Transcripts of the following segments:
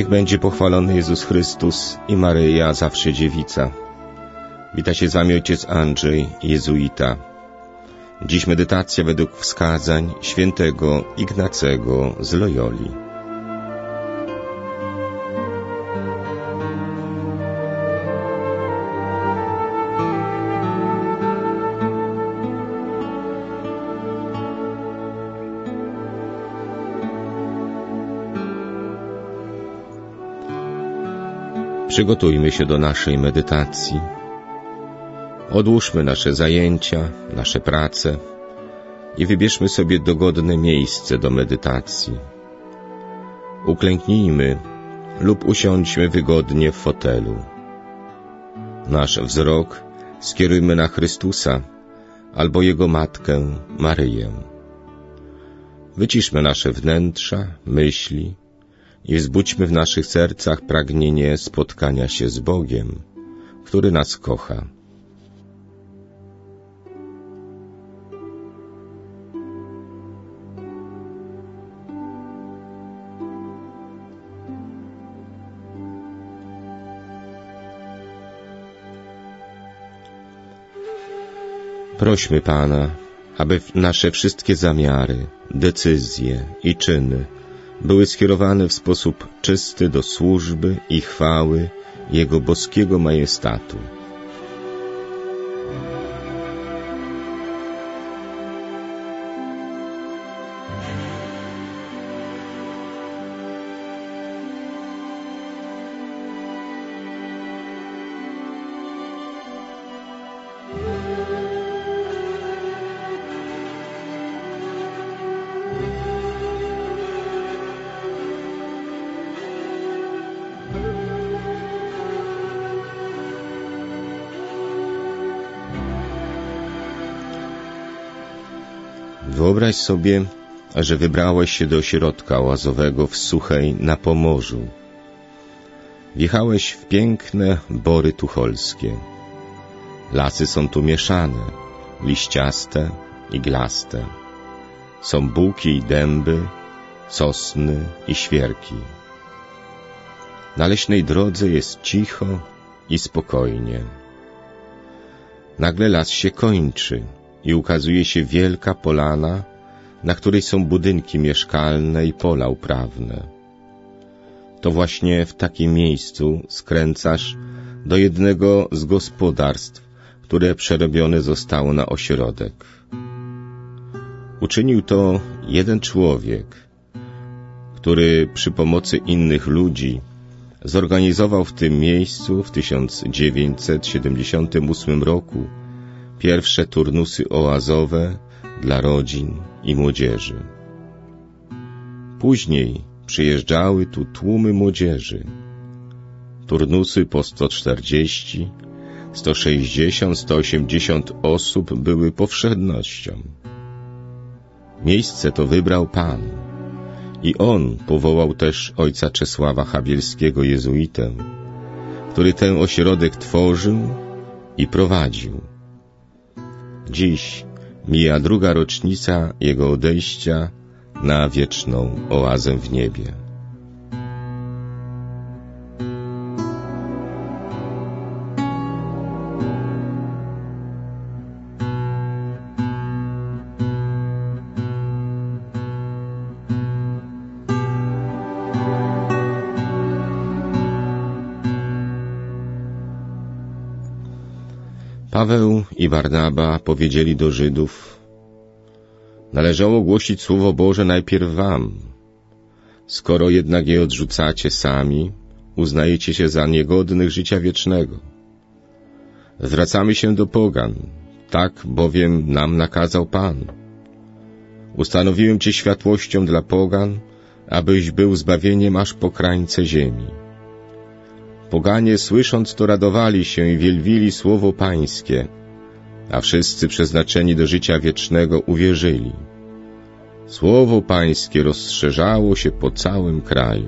Niech będzie pochwalony Jezus Chrystus i Maryja, zawsze dziewica. Wita się z wami ojciec Andrzej, jezuita. Dziś medytacja według wskazań świętego Ignacego z Loyoli. Przygotujmy się do naszej medytacji. Odłóżmy nasze zajęcia, nasze prace i wybierzmy sobie dogodne miejsce do medytacji. Uklęknijmy lub usiądźmy wygodnie w fotelu. Nasz wzrok skierujmy na Chrystusa albo Jego Matkę Maryję. Wyciszmy nasze wnętrza, myśli i wzbudźmy w naszych sercach pragnienie spotkania się z Bogiem, który nas kocha. Prośmy Pana, aby nasze wszystkie zamiary, decyzje i czyny były skierowane w sposób czysty do służby i chwały Jego boskiego majestatu. Wyobraź sobie, że wybrałeś się do ośrodka oazowego w Suchej na Pomorzu. Wjechałeś w piękne bory tucholskie. Lasy są tu mieszane, liściaste, iglaste. Są buki i dęby, sosny i świerki. Na leśnej drodze jest cicho i spokojnie. Nagle las się kończy i ukazuje się wielka polana, na której są budynki mieszkalne i pola uprawne. To właśnie w takim miejscu skręcasz do jednego z gospodarstw, które przerobione zostało na ośrodek. Uczynił to jeden człowiek, który przy pomocy innych ludzi zorganizował w tym miejscu w 1978 roku pierwsze turnusy oazowe dla rodzin i młodzieży. Później przyjeżdżały tu tłumy młodzieży. Turnusy po 140, 160, 180 osób były powszednością. Miejsce to wybrał Pan i On powołał też ojca Czesława Chabielskiego, jezuitę, który ten ośrodek tworzył i prowadził. Dziś mija 2. rocznica Jego odejścia na wieczną oazę w niebie. Paweł i Barnaba powiedzieli do Żydów: należało głosić Słowo Boże najpierw wam. Skoro jednak je odrzucacie sami, uznajecie się za niegodnych życia wiecznego. Zwracamy się do pogan, tak bowiem nam nakazał Pan. Ustanowiłem cię światłością dla pogan, abyś był zbawieniem aż po krańce ziemi. Poganie, słysząc to, radowali się i wielbili słowo Pańskie, a wszyscy przeznaczeni do życia wiecznego uwierzyli. Słowo Pańskie rozszerzało się po całym kraju.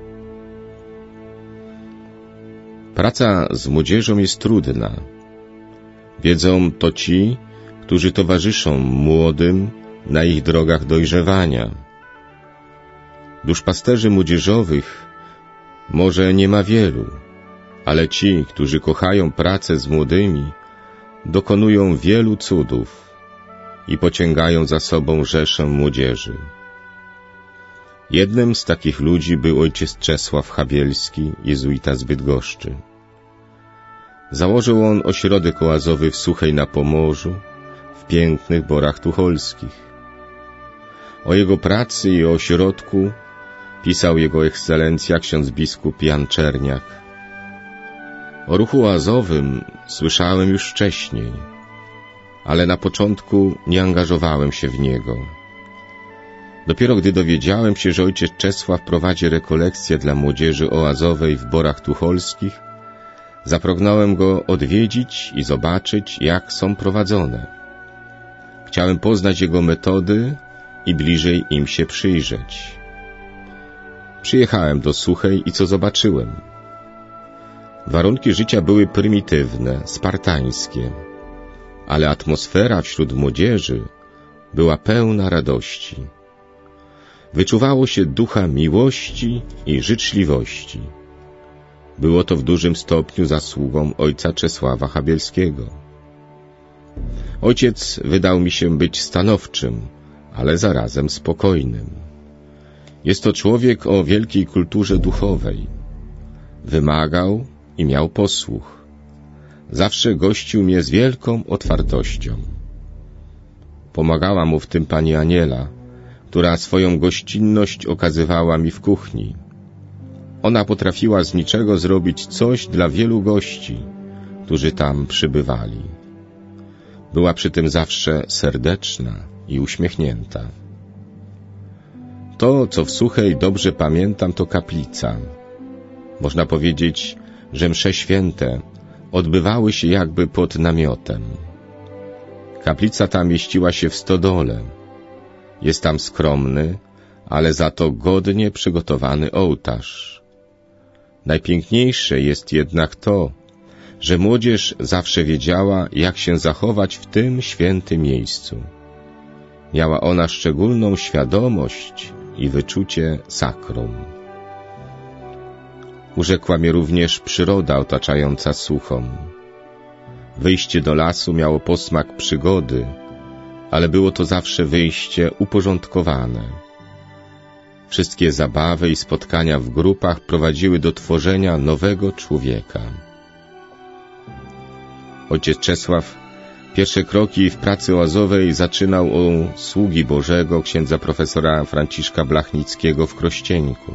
Praca z młodzieżą jest trudna. Wiedzą to ci, którzy towarzyszą młodym na ich drogach dojrzewania. Duszpasterzy młodzieżowych Może nie ma wielu, ale ci, którzy kochają pracę z młodymi, dokonują wielu cudów i pociągają za sobą rzeszę młodzieży. Jednym z takich ludzi był ojciec Czesław Chabielski, jezuita z Bydgoszczy. Założył on ośrodek oazowy w Suchej na Pomorzu, w pięknych Borach Tucholskich. O jego pracy i o ośrodku pisał jego ekscelencja ksiądz biskup Jan Czerniak. O ruchu oazowym słyszałem już wcześniej, ale na początku nie angażowałem się w niego. Dopiero gdy dowiedziałem się, że ojciec Czesław prowadzi rekolekcje dla młodzieży oazowej w Borach Tucholskich, zapragnąłem go odwiedzić i zobaczyć, jak są prowadzone. Chciałem poznać jego metody i bliżej im się przyjrzeć. Przyjechałem do Suchej i co zobaczyłem? Warunki życia były prymitywne, spartańskie, ale atmosfera wśród młodzieży była pełna radości. Wyczuwało się ducha miłości i życzliwości. Było to w dużym stopniu zasługą ojca Czesława Chabielskiego. Ojciec wydał mi się być stanowczym, ale zarazem spokojnym. Jest to człowiek o wielkiej kulturze duchowej. Wymagał i miał posłuch. Zawsze gościł mnie z wielką otwartością. Pomagała mu w tym pani Aniela, która swoją gościnność okazywała mi w kuchni. Ona potrafiła z niczego zrobić coś dla wielu gości, którzy tam przybywali. Była przy tym zawsze serdeczna i uśmiechnięta. To, co w Suchej dobrze pamiętam, to kaplica. Można powiedzieć, że msze święte odbywały się jakby pod namiotem. Kaplica ta mieściła się w stodole. Jest tam skromny, ale za to godnie przygotowany ołtarz. Najpiękniejsze jest jednak to, że młodzież zawsze wiedziała, jak się zachować w tym świętym miejscu. Miała ona szczególną świadomość i wyczucie sakrum. Urzekła mnie również przyroda otaczająca Suchą. Wyjście do lasu miało posmak przygody, ale było to zawsze wyjście uporządkowane. Wszystkie zabawy i spotkania w grupach prowadziły do tworzenia nowego człowieka. Ojciec Czesław pierwsze kroki w pracy oazowej zaczynał u sługi Bożego księdza profesora Franciszka Blachnickiego w Krościeńku.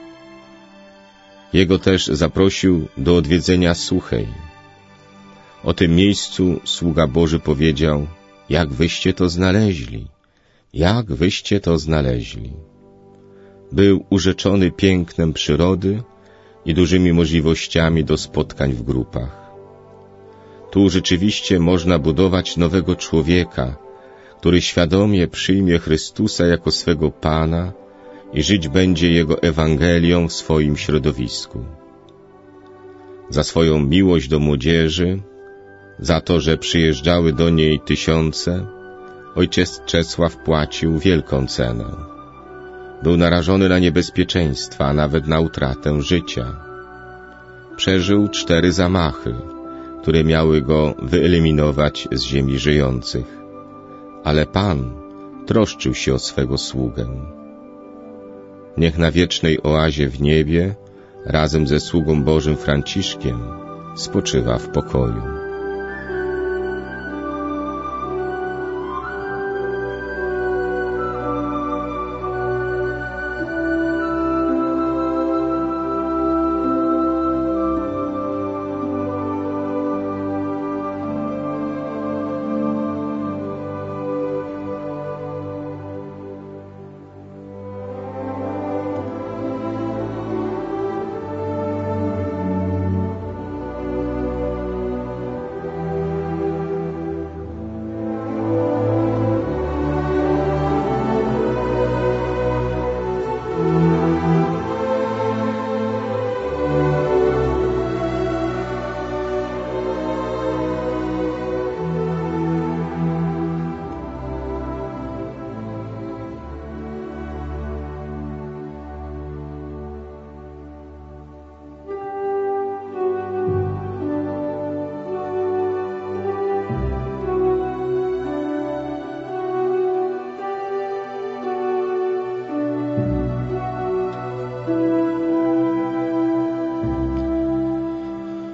Jego też zaprosił do odwiedzenia Suchej. O tym miejscu sługa Boży powiedział: jak wyście to znaleźli? Jak wyście to znaleźli? Był urzeczony pięknem przyrody i dużymi możliwościami do spotkań w grupach. Tu rzeczywiście można budować nowego człowieka, który świadomie przyjmie Chrystusa jako swego Pana i żyć będzie Jego Ewangelią w swoim środowisku. Za swoją miłość do młodzieży, za to, że przyjeżdżały do niej tysiące, ojciec Czesław płacił wielką cenę. Był narażony na niebezpieczeństwa, a nawet na utratę życia. Przeżył 4 zamachy, które miały go wyeliminować z ziemi żyjących. Ale Pan troszczył się o swego sługę. Niech na wiecznej oazie w niebie, razem ze sługą Bożym Franciszkiem, spoczywa w pokoju.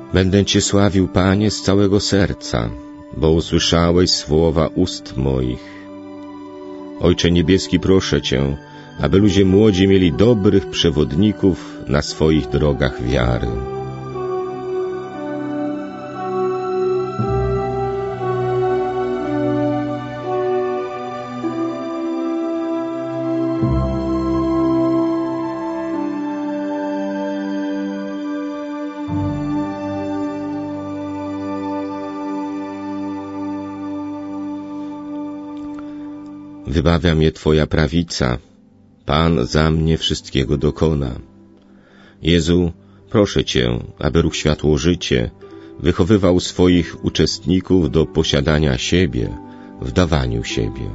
Będę Cię sławił, Panie, z całego serca, bo usłyszałeś słowa ust moich. Ojcze Niebieski, proszę Cię, aby ludzie młodzi mieli dobrych przewodników na swoich drogach wiary. Wybawia mnie Twoja prawica, Pan za mnie wszystkiego dokona. Jezu, proszę Cię, aby Ruch Światło Życie wychowywał swoich uczestników do posiadania siebie w dawaniu siebie.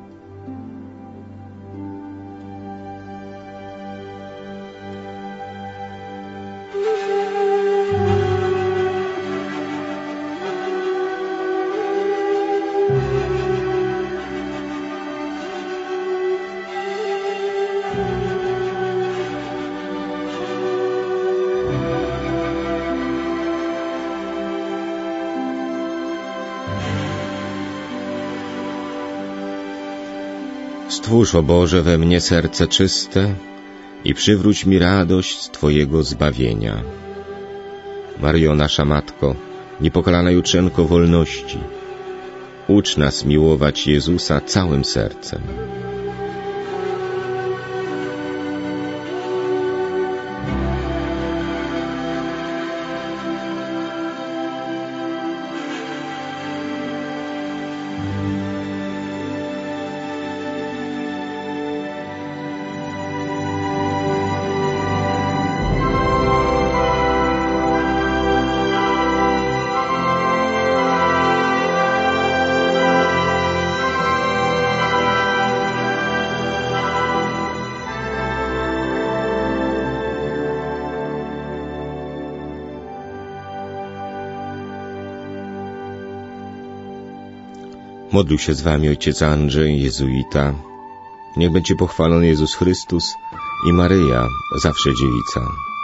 Stwórz, o Boże, we mnie serce czyste i przywróć mi radość z Twojego zbawienia. Maryjo, nasza Matko, niepokalana jutrzenko wolności, ucz nas miłować Jezusa całym sercem. Modlił się z wami ojciec Andrzej, jezuita. Niech będzie pochwalony Jezus Chrystus i Maryja, zawsze dziewica.